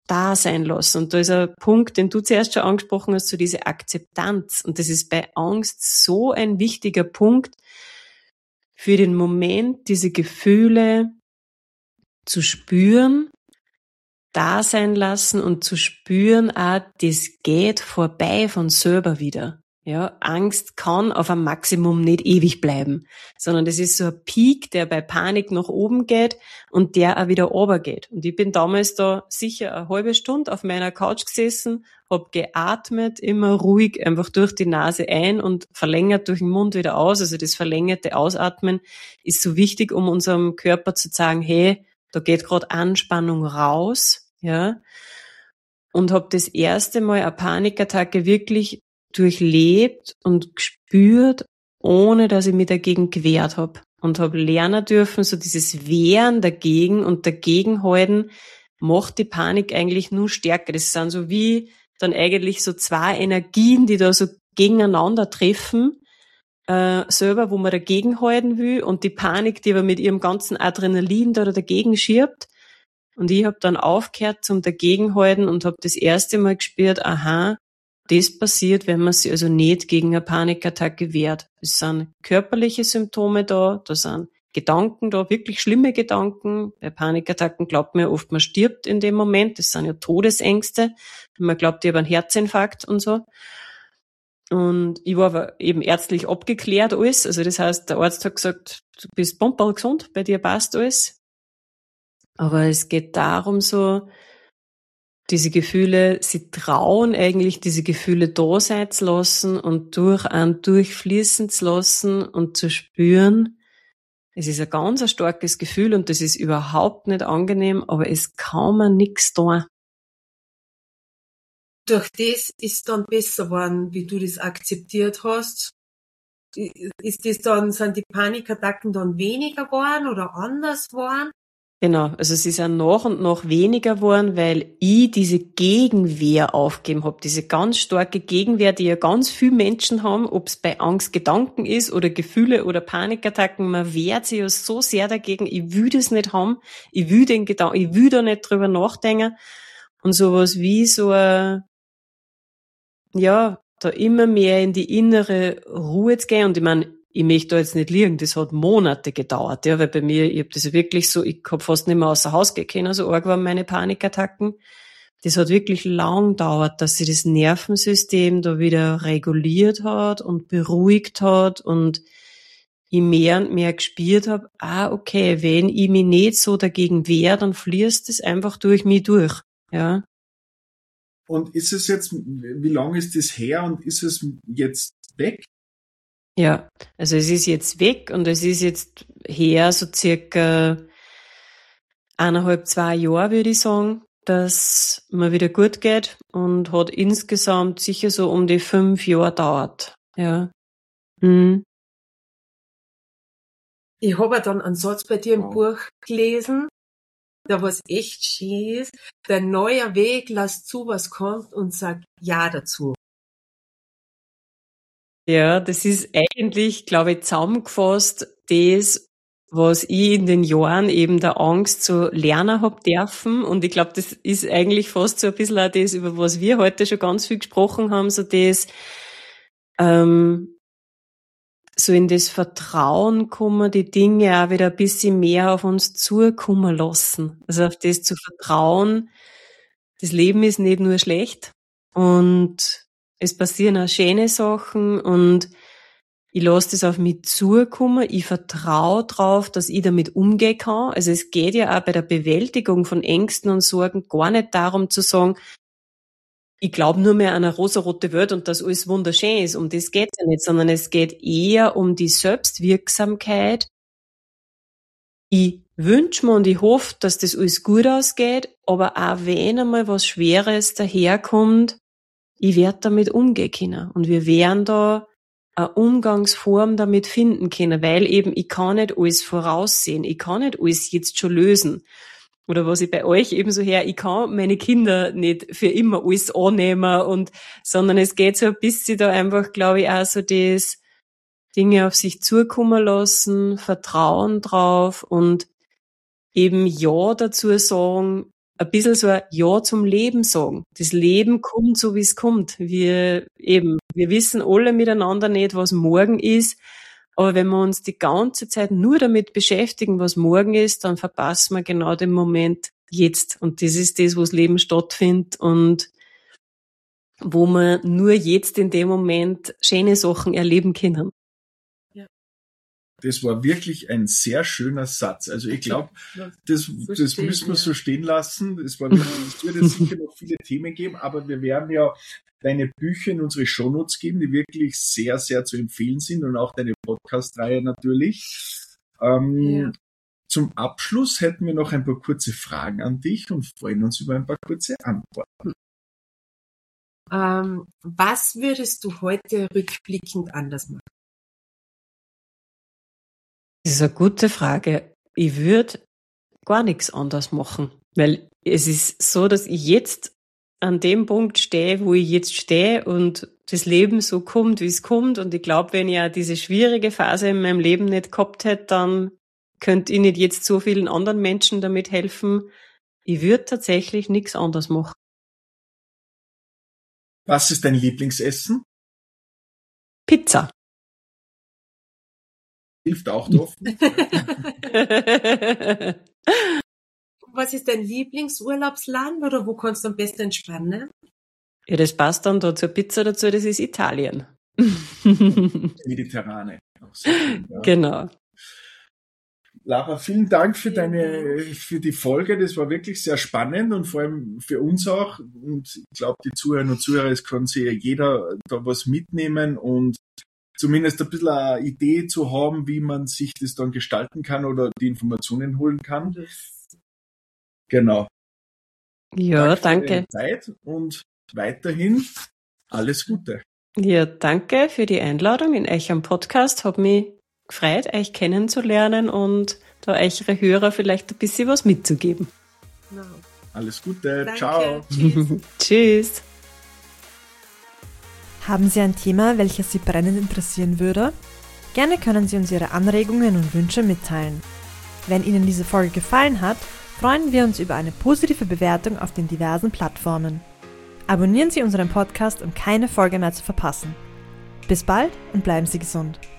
da sein lassen. Und da ist ein Punkt, den du zuerst schon angesprochen hast, so diese Akzeptanz. Und das ist bei Angst so ein wichtiger Punkt, für den Moment diese Gefühle zu spüren, da sein lassen und zu spüren, ah, das geht vorbei von selber wieder. Ja, Angst kann auf einem Maximum nicht ewig bleiben, sondern das ist so ein Peak, der bei Panik nach oben geht und der auch wieder runtergeht. Und ich bin damals da sicher eine halbe Stunde auf meiner Couch gesessen, hab geatmet, immer ruhig, einfach durch die Nase ein und verlängert durch den Mund wieder aus. Also das verlängerte Ausatmen ist so wichtig, um unserem Körper zu sagen, hey, da geht gerade Anspannung raus, ja. Und hab das erste Mal eine Panikattacke wirklich durchlebt und gespürt, ohne dass ich mich dagegen gewehrt habe. Und habe lernen dürfen, so dieses Wehren dagegen und dagegenhalten macht die Panik eigentlich nur stärker. Das sind so wie dann eigentlich so zwei Energien, die da so gegeneinander treffen, äh, selber, wo man dagegenhalten will, und die Panik, die aber mit ihrem ganzen Adrenalin da dagegen schirbt. Und ich habe dann aufgehört zum Dagegenhalten und habe das erste Mal gespürt, aha, das passiert, wenn man sich also nicht gegen eine Panikattacke wehrt. Es sind körperliche Symptome da, da sind Gedanken da, wirklich schlimme Gedanken. Bei Panikattacken glaubt man ja oft, man stirbt in dem Moment. Das sind ja Todesängste. Man glaubt, ich habe einen Herzinfarkt und so. Und ich war aber eben ärztlich abgeklärt alles. Also das heißt, der Arzt hat gesagt, du bist pumperl gesund, bei dir passt alles. Aber es geht darum so, diese Gefühle, sie trauen eigentlich, diese Gefühle da sein zu lassen und durch einen durchfließen zu lassen und zu spüren. Es ist ein ganz ein starkes Gefühl und das ist überhaupt nicht angenehm, aber es kann man nichts tun. Durch das ist dann besser geworden, wie du das akzeptiert hast. Ist das dann, sind die Panikattacken dann weniger geworden oder anders geworden? Genau, also sie sind nach und nach weniger geworden, weil ich diese Gegenwehr aufgegeben habe, diese ganz starke Gegenwehr, die ja ganz viele Menschen haben, ob es bei Angst Gedanken ist oder Gefühle oder Panikattacken, man wehrt sich ja so sehr dagegen, ich will das nicht haben, ich will den Gedanken, ich will da nicht drüber nachdenken, und sowas wie so ein, ja, da immer mehr in die innere Ruhe zu gehen. Und ich meine, ich möchte da jetzt nicht liegen, das hat Monate gedauert, ja, weil bei mir, ich habe das wirklich so, ich hab fast nicht mehr außer Haus gehen können, so arg waren meine Panikattacken. Das hat wirklich lang gedauert, dass sich das Nervensystem da wieder reguliert hat und beruhigt hat und ich mehr und mehr gespürt habe, ah, okay, wenn ich mich nicht so dagegen wehre, dann fließt es einfach durch mich durch, ja. Und ist es jetzt, wie lange ist das her und ist es jetzt weg? Ja, also es ist jetzt weg und es ist jetzt her so circa eineinhalb, zwei Jahre, würde ich sagen, dass mir wieder gut geht, und hat insgesamt sicher so um die fünf Jahre dauert. Ja. Mhm. Ich habe dann einen Satz bei dir im Wow. Buch gelesen, da was echt schön ist. Dein neuer Weg, lass zu, was kommt, und sag Ja dazu. Ja, das ist eigentlich, glaube ich, zusammengefasst das, was ich in den Jahren eben der Angst so lernen hab dürfen. Und ich glaube, das ist eigentlich fast so ein bisschen auch das, über was wir heute schon ganz viel gesprochen haben, so das, ähm, so in das Vertrauen kommen, die Dinge auch wieder ein bisschen mehr auf uns zukommen lassen. Also auf das zu vertrauen, das Leben ist nicht nur schlecht und es passieren auch schöne Sachen und ich lasse das auf mich zukommen. Ich vertraue drauf, dass ich damit umgehen kann. Also es geht ja auch bei der Bewältigung von Ängsten und Sorgen gar nicht darum zu sagen, ich glaube nur mehr an eine rosarote Welt und dass alles wunderschön ist. Um das geht's ja nicht, sondern es geht eher um die Selbstwirksamkeit. Ich wünsche mir und ich hoffe, dass das alles gut ausgeht, aber auch wenn einmal was Schweres daherkommt, ich werde damit umgehen können. Und wir werden da eine Umgangsform damit finden können, weil eben ich kann nicht alles voraussehen. Ich kann nicht alles jetzt schon lösen. Oder was ich bei euch eben so her, ich kann meine Kinder nicht für immer alles annehmen und, sondern es geht so ein bisschen da einfach, glaube ich, auch so das Dinge auf sich zukommen lassen, Vertrauen drauf und eben Ja dazu sagen, ein bisschen so ein Ja zum Leben sagen. Das Leben kommt so, wie es kommt. Wir eben, wir wissen alle miteinander nicht, was morgen ist. Aber wenn wir uns die ganze Zeit nur damit beschäftigen, was morgen ist, dann verpassen wir genau den Moment jetzt. Und das ist das, wo das Leben stattfindet und wo wir nur jetzt in dem Moment schöne Sachen erleben können. Das war wirklich ein sehr schöner Satz. Also ich glaube, das, das müssen wir so stehen lassen. Es war wirklich, es wird jetzt sicher noch viele Themen geben, aber wir werden ja deine Bücher in unsere Shownotes geben, die wirklich sehr, sehr zu empfehlen sind und auch deine Podcast-Reihe natürlich. Ähm, ja. Zum Abschluss hätten wir noch ein paar kurze Fragen an dich und freuen uns über ein paar kurze Antworten. Ähm, was würdest du heute rückblickend anders machen? Das ist eine gute Frage. Ich würde gar nichts anders machen, weil es ist so, dass ich jetzt an dem Punkt stehe, wo ich jetzt stehe und das Leben so kommt, wie es kommt. Und ich glaube, wenn ich ja diese schwierige Phase in meinem Leben nicht gehabt hätte, dann könnte ich nicht jetzt so vielen anderen Menschen damit helfen. Ich würde tatsächlich nichts anders machen. Was ist dein Lieblingsessen? Pizza. Hilft auch drauf. Was ist dein Lieblingsurlaubsland oder wo kannst du am besten entspannen? Ja, das passt dann da zur Pizza dazu, das ist Italien. Mediterrane. Sehr schön, ja. Genau. Lara, vielen Dank für deine, für die Folge. Das war wirklich sehr spannend und vor allem für uns auch. Und ich glaube, die Zuhörerinnen und Zuhörer, es kann sich jeder da was mitnehmen und zumindest ein bisschen eine Idee zu haben, wie man sich das dann gestalten kann oder die Informationen holen kann. Genau. Ja, danke. danke. Für deine Zeit und weiterhin alles Gute. Ja, danke für die Einladung in euch am Podcast. Hat mich gefreut, euch kennenzulernen und da eure Hörer vielleicht ein bisschen was mitzugeben. Genau. Alles Gute. Danke. Ciao. Tschüss. Tschüss. Haben Sie ein Thema, welches Sie brennend interessieren würde? Gerne können Sie uns Ihre Anregungen und Wünsche mitteilen. Wenn Ihnen diese Folge gefallen hat, freuen wir uns über eine positive Bewertung auf den diversen Plattformen. Abonnieren Sie unseren Podcast, um keine Folge mehr zu verpassen. Bis bald und bleiben Sie gesund.